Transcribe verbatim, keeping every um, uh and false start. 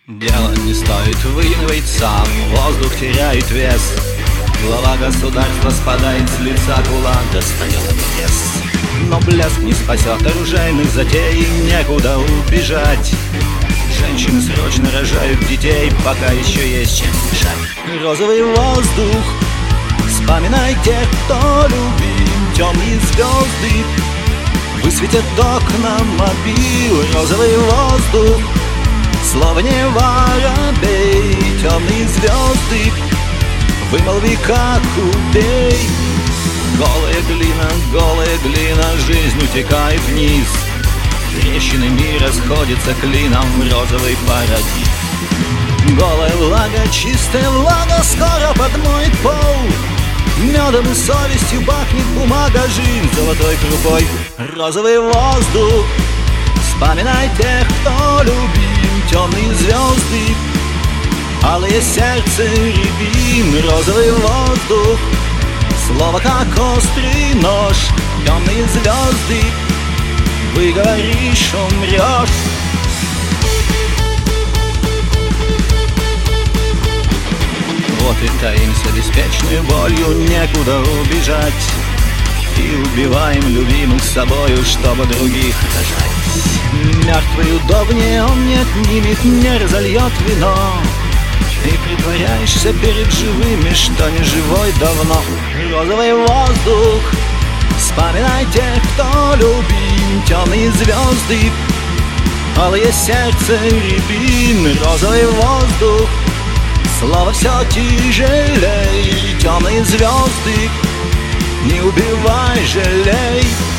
Дело не стоит, выигрывает сам, воздух теряет вес. Глава государства спадает с лица, кулак достает вес. Но блеск не спасет оружейных затей, некуда убежать. Женщины срочно рожают детей, пока еще есть чем дышать. Розовый воздух, вспоминай тех, кто любим. Темные звезды высветят окна мобил. Розовый воздух, слово не воробей. Темные звезды, вымолви, как убей. Голая глина, голая глина, жизнь утекает вниз. Трещины мира сходятся клином в розовый парадиз. Голая влага, чистая влага скоро подмоет пол. Медом и совестью пахнет бумага, жизнь золотой крупой. Розовый воздух, вспоминай тех, кто любим. Темные звезды, алое сердце рябин. Розовый воздух, слово как острый нож. Темные звезды, выговоришь, умрешь. Вот и таимся беспечной болью, некуда убежать. И убиваем любимых собою, чтобы других рожать. Мертвый удобнее, он не отнимет, не разольет вино. Ты притворяешься перед живыми, что не живой давно. Розовый воздух, вспоминай тех, кто любим. Темные звезды, алое сердце рябин. Розовый воздух, слово все тяжелей. Темные звезды, не убивай, жалей.